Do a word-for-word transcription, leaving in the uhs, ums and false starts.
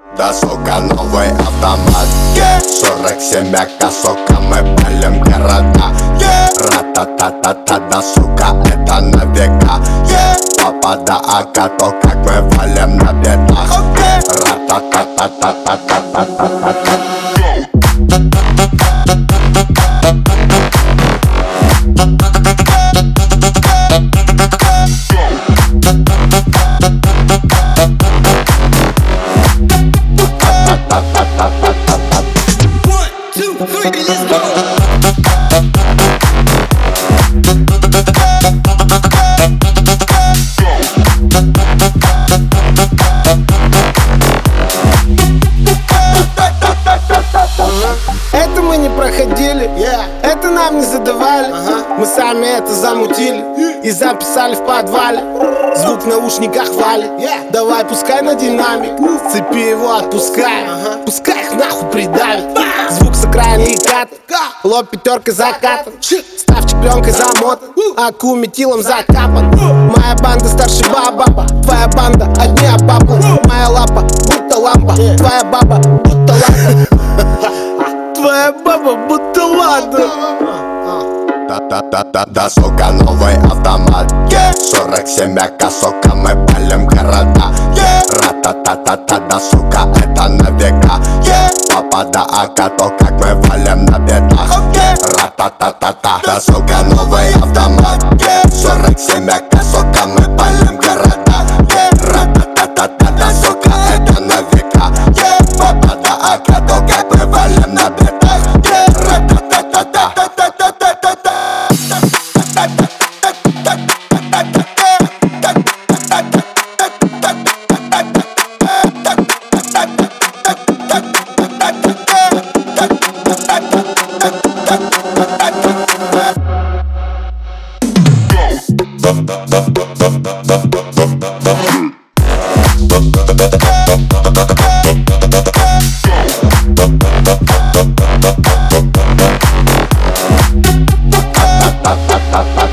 Да, сука, новый автомат, сорок семь ака, сука, мы палим города. Ра-та-та-та-та, да, сука, это на века. Папа, да, ака, то как мы валим на бедах. Ра-та-та-та-та-та-та-та-та-та-та. Это мы не проходили, yeah. Это нам не задавали, uh-huh. Мы сами это замутили и записали в подвале. Звук в наушниках валит, yeah. Давай пускай на динамик, с цепи его отпускай, uh-huh. Пускай их нахуй придавит. Звук с окраины и кат, лоб пятеркой закатан, ставчик пленкой замотан, аку метилом закапан. Моя банда старше баба, твоя банда одни обапы. Моя лапа будто лампа, твоя баба будто лампа. Твоя баба будто ладно. Да-да-да-да, сука, новый автомат, сорок семь ака, сука, мы палим города. Ра-та-та-та-та, да, сука, это на века. Папа, да, ака, то как мы валим на бедах. Ра-та-та-та-та, да, сука, новый автомат, сорок семь ака, сука, мы палим города. Ра-та-та-та-та, да, сука, это на века. Папа, да, ака, то как мы валим на бедах. Ра-та-та-та-та. Go.